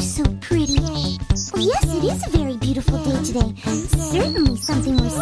so pretty. Well, yes, it is a very beautiful day today. Certainly something more